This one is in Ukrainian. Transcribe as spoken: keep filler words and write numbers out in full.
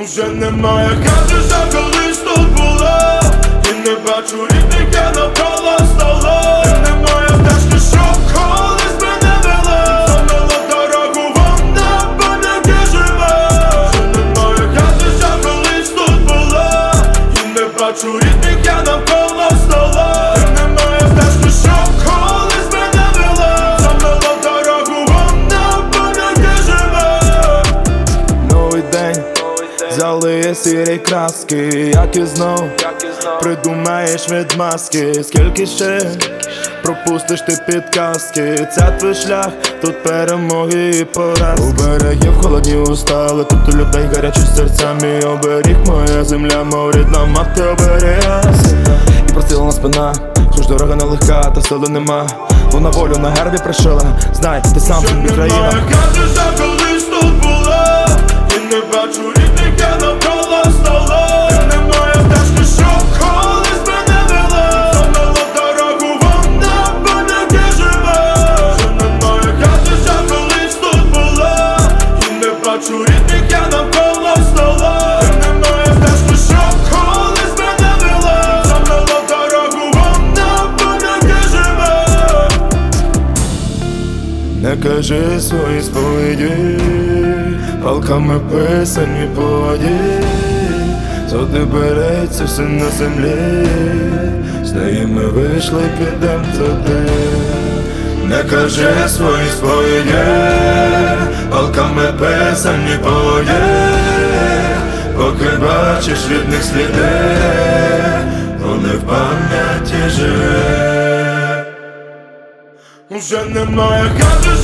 Уже немає хати, що колись тут була, і не бачу рідних, я навколо стола. І немає стежки, що колись мене вела, замила дорогу, вона в пам'яті живе. Вже немає хати, що колись тут була, і не бачу рідних, я навколо стола. І немає стежки, що колись мене вела, замила дорогу, вона в пам'яті живе. Новий день, залиє сірі краски, як і знов придумаєш відмазки. Скільки ще пропустиш ти підказки? Це твій шлях, тут перемоги і поразки. У берегів холодні устали, тут у людей гарячі серця. Мій оберіг, моя земля, мов рідна мати оберіга. І прострілена спина, хоч дорога нелегка, та сили нема. Вона волю на гербі пришила, знай, ти сам собі країна. Немає хати, що колись тут була, і не бачу рідних, я навколо стола. І немає стежки, що колись мене вела, замила дорогу, вона в пам'яті живе. Вже немає хати, що колись тут була, і не бачу рідних, я навколо стола. І немає стежки, що колись мене вела, замила дорогу, вона в пам'яті живе. Не кажи свої сповіді, палками писані по воді. Сюди береться все на землі, з неї ми вийшли, підем туди. Не кажи свої сповіді, палками писані по воді. Поки бачиш від них сліди, вони в пам'яті живе. Уже немає хати,